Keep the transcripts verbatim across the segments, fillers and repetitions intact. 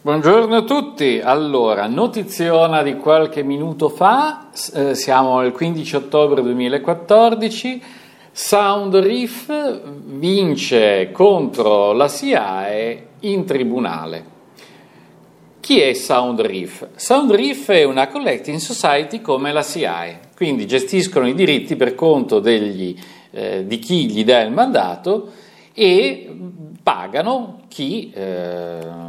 Buongiorno a tutti. Allora, notiziona di qualche minuto fa, eh, siamo al quindici ottobre duemilaquattordici, Soundreef vince contro la S I A E in tribunale. Chi è Soundreef? Soundreef è una collecting society come la S I A E, quindi gestiscono i diritti per conto degli, eh, di chi gli dà il mandato e pagano chi... Eh,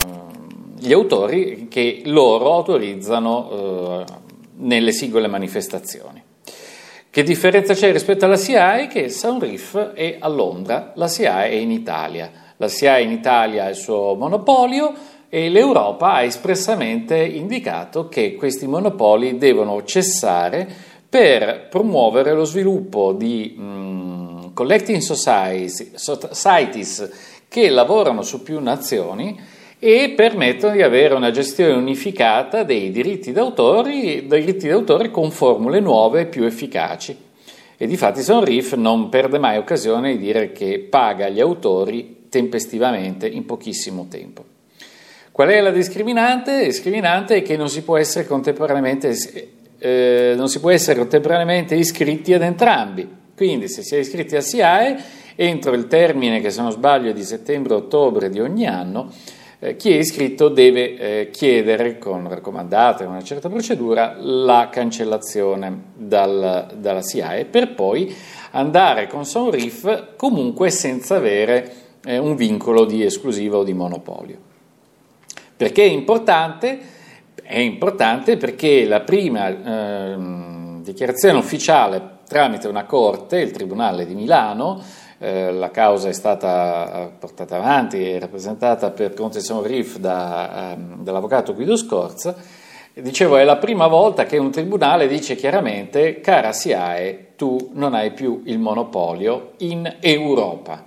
gli autori che loro autorizzano eh, nelle singole manifestazioni. Che differenza c'è rispetto alla S I A E? Che Soundreef è a Londra, la S I A E è in Italia. La S I A E in Italia ha il suo monopolio e l'Europa ha espressamente indicato che questi monopoli devono cessare per promuovere lo sviluppo di mh, collecting societies, societies che lavorano su più nazioni e permettono di avere una gestione unificata dei diritti d'autore, dei diritti d'autore con formule nuove e più efficaci. E difatti Soundreef non perde mai occasione di dire che paga gli autori tempestivamente in pochissimo tempo. Qual è la discriminante? La discriminante è che non si può essere contemporaneamente, eh, non si può essere contemporaneamente iscritti ad entrambi. Quindi se si è iscritti a S I A E, entro il termine, che se non sbaglio è di settembre-ottobre di ogni anno, Eh, chi è iscritto deve eh, chiedere con raccomandata e una certa procedura la cancellazione dal, dalla S I A E per poi andare con Soundreef comunque senza avere eh, un vincolo di esclusiva o di monopolio. Perché è importante? È importante perché la prima eh, dichiarazione ufficiale tramite una corte, il Tribunale di Milano, Eh, la causa è stata portata avanti e rappresentata per conto di Soundreef da, um, dall'avvocato Guido Scorza. Dicevo, è la prima volta che un tribunale dice chiaramente: cara S I A E, tu non hai più il monopolio in Europa.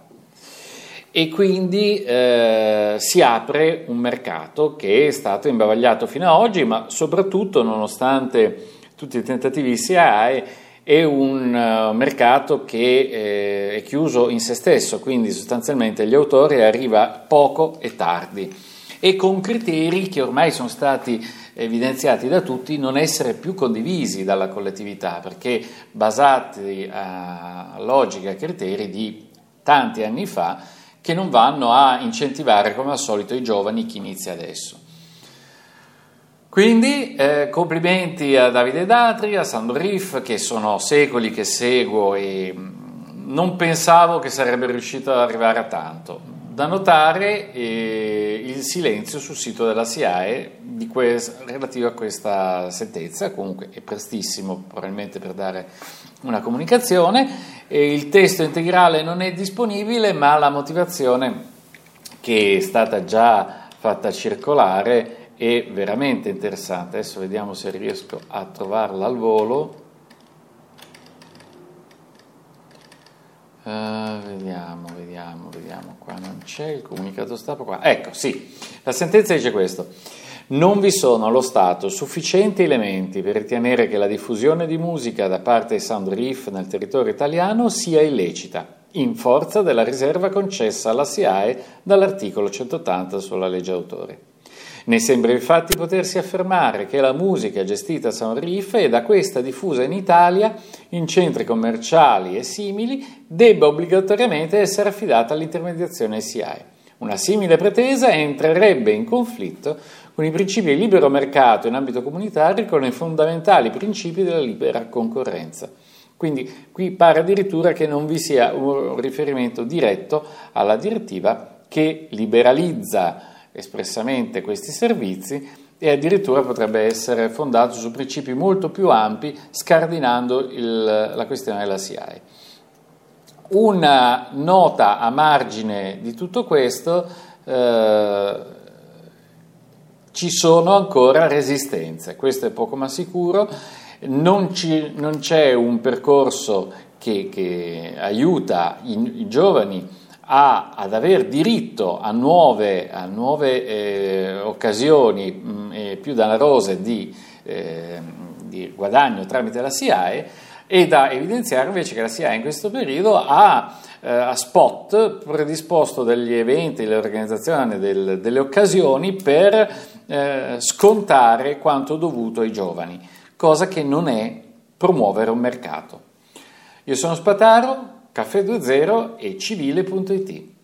E quindi eh, si apre un mercato che è stato imbavagliato fino ad oggi, ma soprattutto, nonostante tutti i tentativi di S I A E, è un uh, mercato che eh, è chiuso in se stesso, quindi sostanzialmente agli autori arriva poco e tardi e con criteri che ormai sono stati evidenziati da tutti non essere più condivisi dalla collettività, perché basati a logica e criteri di tanti anni fa che non vanno a incentivare come al solito i giovani, chi inizia adesso. Quindi eh, complimenti a Davide Datri, a Soundreef, che sono secoli che seguo e non pensavo che sarebbe riuscito ad arrivare a tanto. Da notare eh, il silenzio sul sito della S I A E di quest- relativo a questa sentenza, comunque è prestissimo probabilmente per dare una comunicazione, e il testo integrale non è disponibile, ma la motivazione che è stata già fatta circolare è veramente interessante. Adesso vediamo se riesco a trovarla al volo. Uh, vediamo, vediamo, vediamo. Qua non c'è il comunicato stampa. Qua. Ecco, sì. La sentenza dice questo: non vi sono allo Stato sufficienti elementi per ritenere che la diffusione di musica da parte di Soundreef nel territorio italiano sia illecita, in forza della riserva concessa alla S I A E dall'articolo centottanta sulla legge d'autore. Ne sembra infatti potersi affermare che la musica gestita a Soundreef e da questa diffusa in Italia, in centri commerciali e simili, debba obbligatoriamente essere affidata all'intermediazione S I A E. Una simile pretesa entrerebbe in conflitto con i principi di libero mercato in ambito comunitario e con i fondamentali principi della libera concorrenza. Quindi qui pare addirittura che non vi sia un riferimento diretto alla direttiva che liberalizza espressamente questi servizi e addirittura potrebbe essere fondato su principi molto più ampi, scardinando il, la questione della S I A E. Una nota a margine di tutto questo: eh, ci sono ancora resistenze, questo è poco ma sicuro. Non, ci, non c'è un percorso che, che aiuta i, i giovani A, ad aver diritto a nuove, a nuove eh, occasioni mh, eh, più danarose di, eh, di guadagno tramite la S I A E, E da evidenziare invece che la S I A E in questo periodo ha eh, a spot predisposto degli eventi, l'organizzazione del, delle occasioni per eh, scontare quanto dovuto ai giovani, cosa che non è promuovere un mercato. Io sono Spataro, Caffè due zero e Civile punto it.